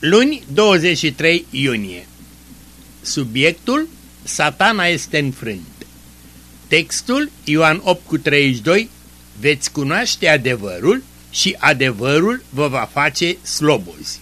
Luni, 23 iunie. Subiectul: Satana este înfrânt. Textul: Ioan 8:32. Veți cunoaște adevărul și adevărul vă va face slobozi.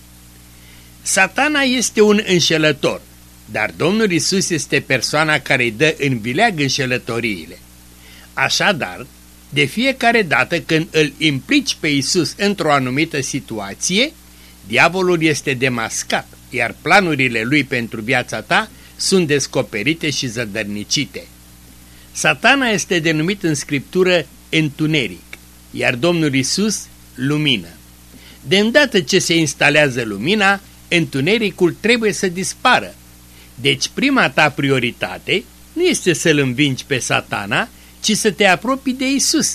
Satana este un înșelător, dar Domnul Iisus este persoana care îi dă în vileag înșelătoriile. Așadar, de fiecare dată când îl implici pe Iisus într-o anumită situație, diavolul este demascat, iar planurile lui pentru viața ta sunt descoperite și zădărnicite. Satana este denumit în Scriptură întuneric, iar Domnul Iisus lumină. De îndată ce se instalează lumina, întunericul trebuie să dispară. Deci prima ta prioritate nu este să-l învingi pe Satana, ci să te apropii de Iisus,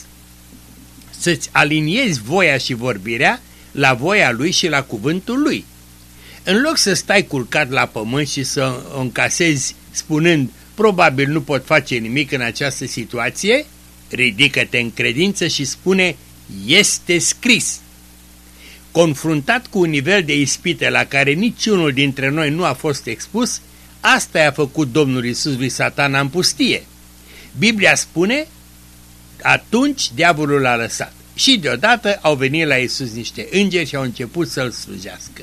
să-ți aliniezi voia și vorbirea la voia Lui și la cuvântul Lui. În loc să stai culcat la pământ și să o încasezi spunând, probabil nu pot face nimic în această situație, ridică-te în credință și spune, este scris. Confruntat cu un nivel de ispite la care niciunul dintre noi nu a fost expus, asta i-a făcut Domnul Iisus lui Satana în pustie. Biblia spune, atunci diavolul l-a lăsat și deodată au venit la Iisus niște îngeri și au început să-l slujească.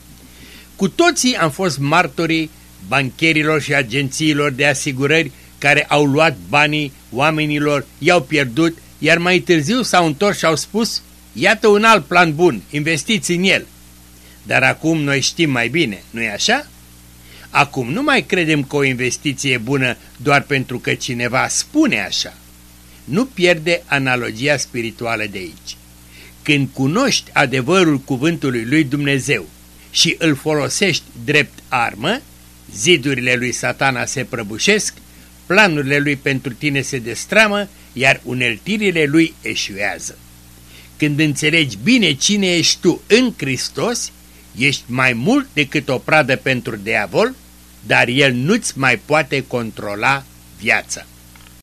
Cu toții am fost martorii bancherilor și agențiilor de asigurări care au luat banii oamenilor, i-au pierdut, iar mai târziu s-au întors și au spus, iată un alt plan bun, investiți în el. Dar acum noi știm mai bine, nu-i așa? Acum nu mai credem că o investiție e bună doar pentru că cineva spune așa. Nu pierde analogia spirituală de aici. Când cunoști adevărul cuvântului lui Dumnezeu și îl folosești drept armă, zidurile lui Satana se prăbușesc, planurile lui pentru tine se destramă, iar uneltirile lui eșuează. Când înțelegi bine cine ești tu în Hristos, ești mai mult decât o pradă pentru diavol, dar el nu-ți mai poate controla viața.